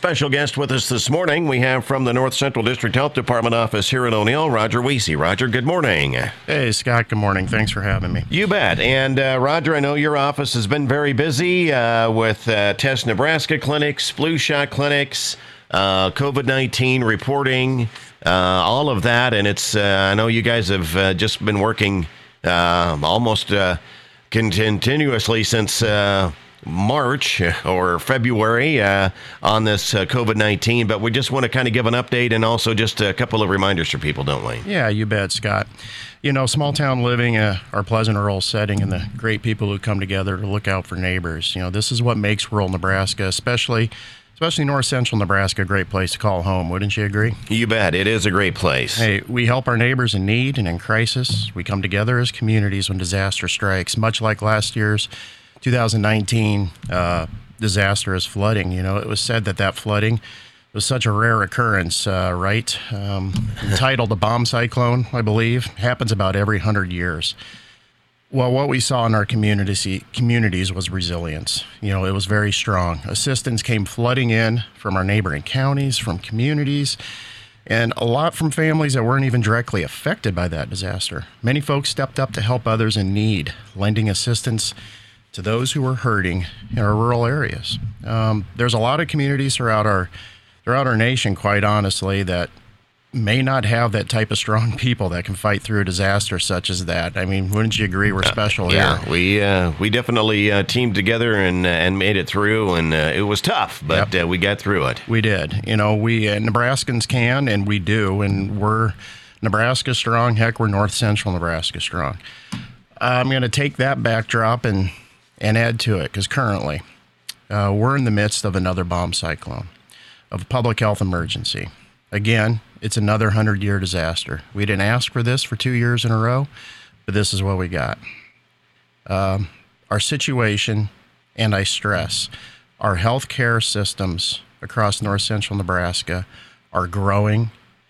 special guest with us this morning. We have from the North Central District Health Department office here in O'Neill, Roger Wiese. Roger, good morning. Hey, Scott, good morning. Thanks for having me. You bet. And Roger, I know your office has been very busy with Test Nebraska clinics, flu shot clinics, COVID-19 reporting, all of that. And it's I know you guys have just been working almost continuously since March or February on this COVID-19, but we just want to kind of give an update and also just a couple of reminders for people, don't we? Yeah, you bet, Scott. You know, small town living, our pleasant rural setting, and the great people who come together to look out for neighbors. You know, this is what makes rural Nebraska, especially north central Nebraska, a great place to call home. Wouldn't you agree? You bet. It is a great place. Hey, we help our neighbors in need and in crisis. We come together as communities when disaster strikes, much like last year's 2019 disaster is flooding. You know, it was said that flooding was such a rare occurrence, right? Entitled a bomb cyclone, I believe, happens about every 100 years. Well, what we saw in our communities was resilience. You know, it was very strong. Assistance came flooding in from our neighboring counties, from communities, and a lot from families that weren't even directly affected by that disaster. Many folks stepped up to help others in need, lending assistance to those who were hurting in our rural areas. There's a lot of communities throughout our nation, quite honestly, that may not have that type of strong people that can fight through a disaster such as that. I mean, wouldn't you agree we're special here? Yeah, we definitely teamed together and made it through, and it was tough, but we got through it. We did. You know, we Nebraskans can, and we do, and we're Nebraska strong. Heck, we're North Central Nebraska strong. I'm going to take that backdrop and add to it, because currently we're in the midst of another bomb cyclone, of a public health emergency. Again, it's another 100-year disaster. We didn't ask for this for 2 years in a row, but this is what we got. Our situation, and I stress, our healthcare systems across north central Nebraska are growing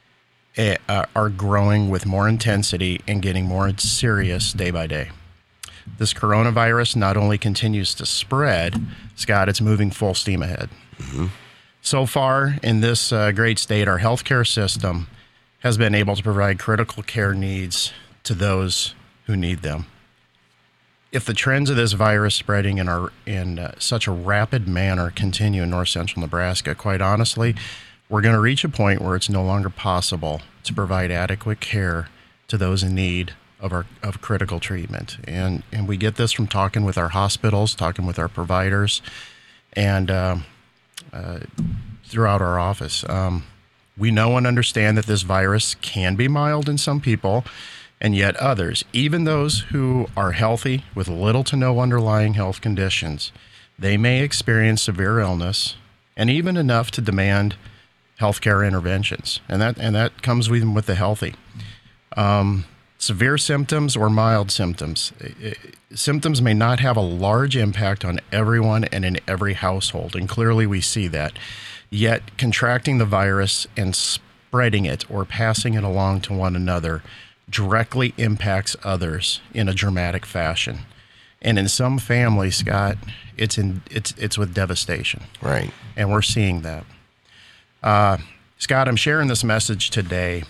with more intensity and getting more serious day by day. This coronavirus not only continues to spread, Scott, it's moving full steam ahead. Mm-hmm. So far in this great state, our healthcare system has been able to provide critical care needs to those who need them. If the trends of this virus spreading in such a rapid manner continue in north central Nebraska, quite honestly, we're going to reach a point where it's no longer possible to provide adequate care to those in need of critical treatment. And we get this from talking with our hospitals, talking with our providers, and throughout our office. We know and understand that this virus can be mild in some people, and yet others, even those who are healthy with little to no underlying health conditions, they may experience severe illness and even enough to demand healthcare interventions. And that comes even with the healthy. Severe symptoms or mild symptoms. Symptoms may not have a large impact on everyone and in every household, and clearly we see that. Yet contracting the virus and spreading it or passing it along to one another directly impacts others in a dramatic fashion. And in some families, Scott, it's with devastation. Right. And we're seeing that. Scott, I'm sharing this message today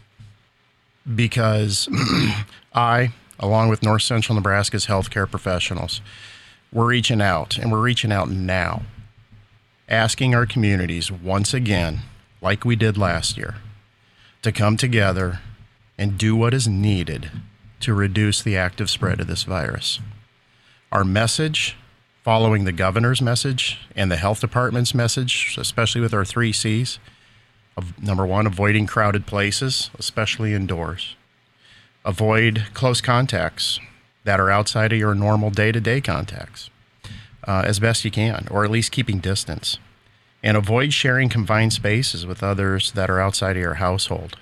because I, along with North Central Nebraska's healthcare professionals, we're reaching out, and we're reaching out now, asking our communities once again, like we did last year, to come together and do what is needed to reduce the active spread of this virus. Our message, following the governor's message and the health department's message, especially with our 3 C's, of number 1, avoiding crowded places, especially indoors. Avoid close contacts that are outside of your normal day-to-day contacts as best you can, or at least keeping distance. And avoid sharing confined spaces with others that are outside of your household.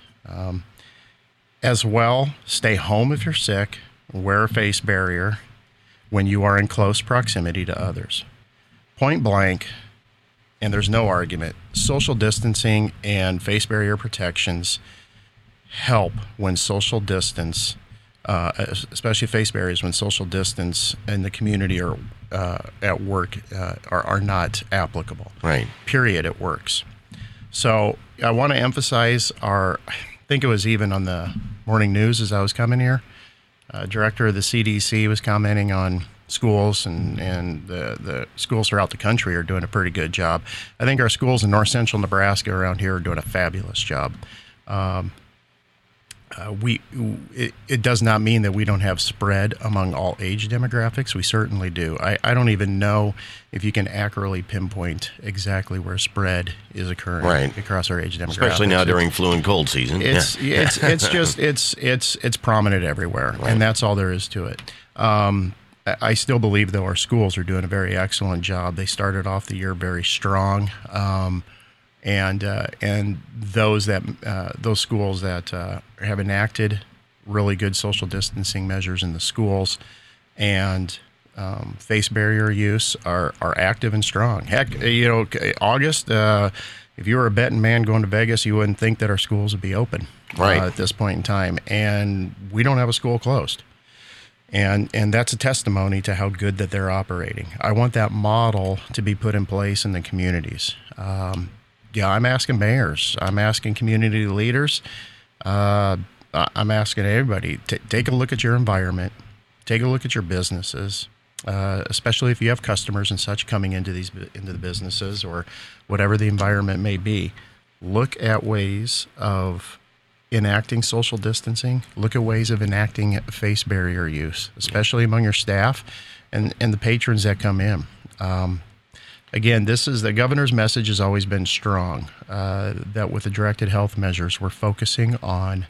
As well, stay home if you're sick, wear a face barrier when you are in close proximity to others. Point blank, and there's no argument, social distancing and face barrier protections help when social distance especially face barriers when social distance and the community are at work are not applicable. Right. Period. It works. So I want to emphasize I think it was even on the morning news as I was coming here, director of the CDC was commenting on schools, and the schools throughout the country are doing a pretty good job. I think our schools in north central Nebraska around here are doing a fabulous job. It does not mean that we don't have spread among all age demographics. We certainly do. I don't even know if you can accurately pinpoint exactly where spread is occurring across our age demographics. Especially now during flu and cold season. It's prominent everywhere, and that's all there is to it. I still believe, though, our schools are doing a very excellent job. They started off the year very strong. And those schools that have enacted really good social distancing measures in the schools and face barrier use are active and strong. Heck, August, if you were a betting man going to Vegas, you wouldn't think that our schools would be open at this point in time. And we don't have a school closed. And that's a testimony to how good that they're operating. I want that model to be put in place in the communities. I'm asking mayors. I'm asking community leaders. I'm asking everybody, take a look at your environment. Take a look at your businesses, especially if you have customers and such coming into the businesses or whatever the environment may be. Look at ways of enacting social distancing. Look at ways of enacting face barrier use, especially among your staff and the patrons that come in. Again, the governor's message has always been strong, that with the directed health measures, we're focusing on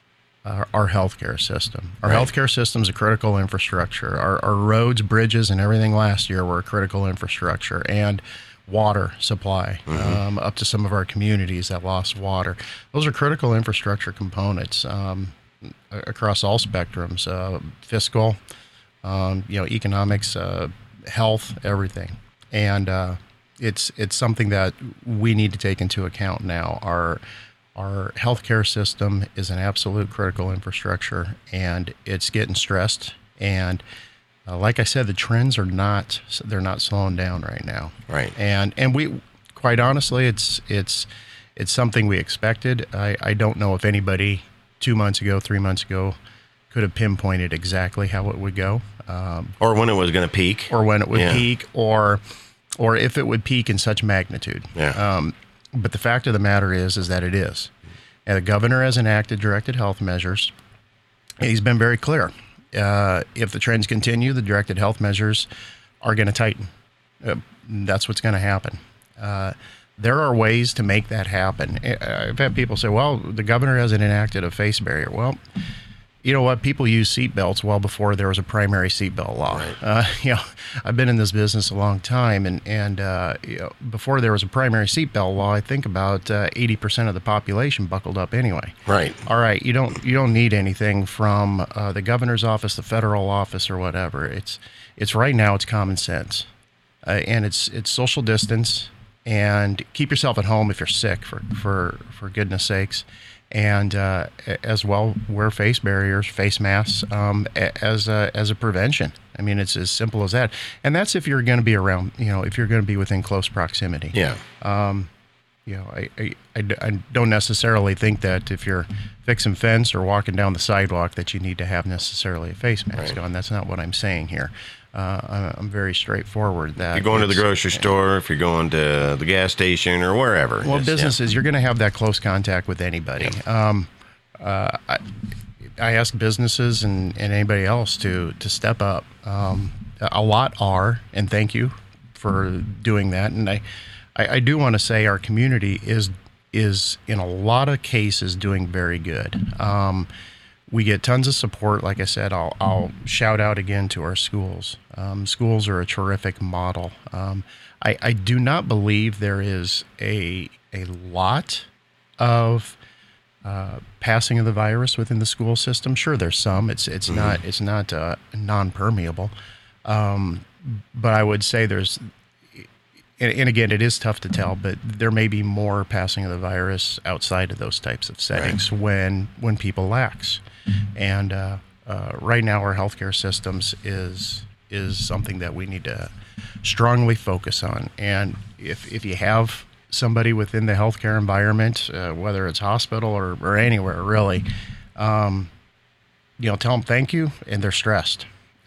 our healthcare system. Our healthcare system is a critical infrastructure. Our roads, bridges, and everything last year were a critical infrastructure, and water supply up to some of our communities that lost water. Those are critical infrastructure components across all spectrums, fiscal, economics, health, everything. And it's something that we need to take into account now. Our healthcare system is an absolute critical infrastructure, and it's getting stressed. And like I said, the trends they're not slowing down right now. Right. And we, quite honestly, it's something we expected. I don't know if anybody 2 months ago, 3 months ago could have pinpointed exactly how it would go. Or when it was going to peak. Or when it would peak, or if it would peak in such magnitude. Yeah. But the fact of the matter is that it is. And the governor has enacted directed health measures. He's been very clear. If the trends continue, the directed health measures are going to tighten. That's what's going to happen. There are ways to make that happen. I've had people say, well, the governor hasn't enacted a face barrier. Well, you know what? People use seatbelts well before there was a primary seatbelt law. Right. I've been in this business a long time, and before there was a primary seatbelt law, I think about 80% of the population buckled up anyway. Right. All right. You don't need anything from the governor's office, the federal office, or whatever. It's right now. It's common sense, and it's social distance, and keep yourself at home if you're sick, for goodness sakes. And as well, wear face barriers, face masks as a prevention. I mean, it's as simple as that. And that's if you're going to be around, if you're going to be within close proximity. Yeah. I don't necessarily think that if you're fixing fence or walking down the sidewalk that you need to have necessarily a face mask on. That's not what I'm saying here. I'm very straightforward. That if you're going to the grocery store, if you're going to the gas station or wherever. Well, businesses, you're going to have that close contact with anybody. I ask businesses and anybody else to step up. A lot are, and thank you for doing that. And I do want to say our community is in a lot of cases doing very good. We get tons of support. Like I said, I'll shout out again to our schools. Schools are a terrific model. I do not believe there is a lot of passing of the virus within the school system. Sure, there's some. It's not non-permeable. But I would say there's. And again, it is tough to tell, but there may be more passing of the virus outside of those types of settings when people lax. And right now our healthcare systems is something that we need to strongly focus on. And if you have somebody within the healthcare environment, whether it's hospital or anywhere really, tell them thank you, and they're stressed.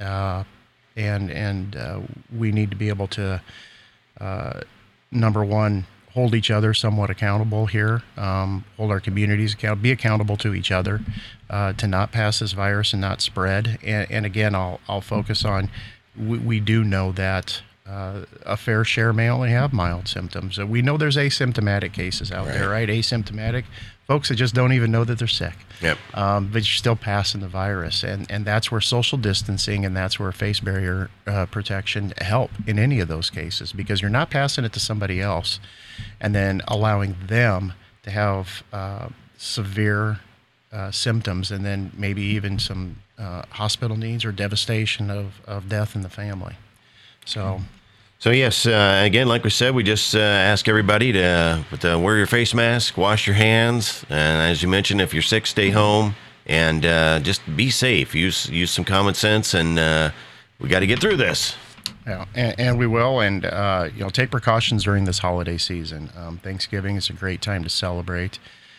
And we need to be able to, number one, hold each other somewhat accountable here, hold our communities accountable, be accountable to each other, to not pass this virus and not spread. And again, I'll focus on, we do know that a fair share may only have mild symptoms. We know there's asymptomatic cases out there, right? Asymptomatic folks that just don't even know that they're sick. Yep. But you're still passing the virus. And that's where social distancing and that's where face barrier protection help in any of those cases, because you're not passing it to somebody else and then allowing them to have severe symptoms and then maybe even some hospital needs or devastation of death in the family. So yes, again, like we said, we just ask everybody to wear your face mask, wash your hands, and as you mentioned, if you're sick, stay home, and just be safe. Use some common sense, and we got to get through this. Yeah, and we will, and take precautions during this holiday season. Thanksgiving is a great time to celebrate,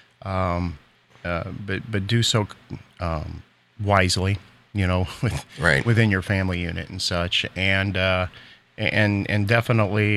but do so wisely, within your family unit and such, and definitely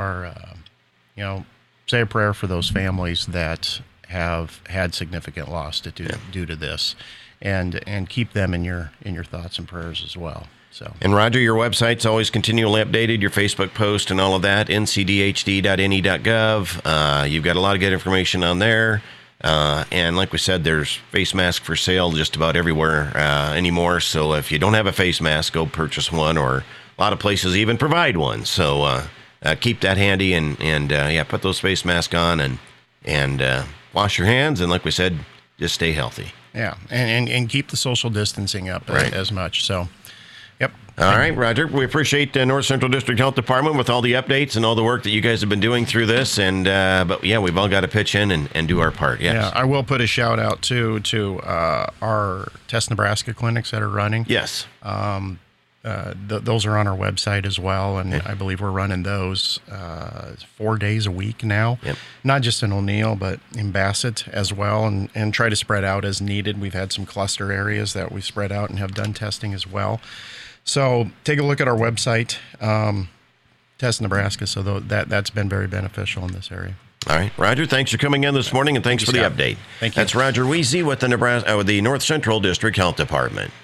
say a prayer for those families that have had significant loss due to this, and keep them in your thoughts and prayers as well. So. And Roger, your website's always continually updated, your Facebook post and all of that, ncdhd.ne.gov. You've got a lot of good information on there. And like we said, there's face masks for sale just about everywhere anymore. So if you don't have a face mask, go purchase one, or a lot of places even provide one. So keep that handy and put those face masks on and wash your hands. And like we said, just stay healthy. Yeah, and keep the social distancing up as much. So, yep. All right, Roger. We appreciate North Central District Health Department with all the updates and all the work that you guys have been doing through this. And we've all got to pitch in and do our part. Yes. Yeah, I will put a shout out to our Test Nebraska clinics that are running. Yes. Those are on our website as well, and I believe we're running those 4 days a week now. Yep. Not just in O'Neill, but in Bassett as well, and try to spread out as needed. We've had some cluster areas that we spread out and have done testing as well. So take a look at our website, Test Nebraska. So that's been very beneficial in this area. All right, Roger, thanks for coming in this morning, and thanks for the update. Thank you. That's Roger Weezy with the North Central District Health Department.